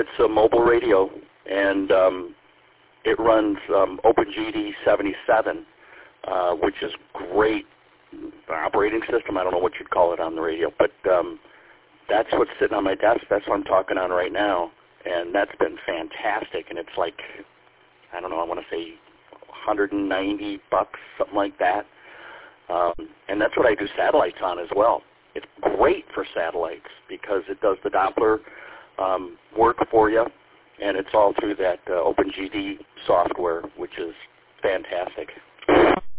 It's a mobile radio, and it runs OpenGD 77, which is great operating system. I don't know what you'd call it on the radio, but that's what's sitting on my desk. That's what I'm talking on right now, and that's been fantastic. And it's like, I don't know, I want to say $190, something like that. And that's what I do satellites on as well. It's great for satellites because it does the Doppler work for you, and it's all through that OpenGD software, which is fantastic.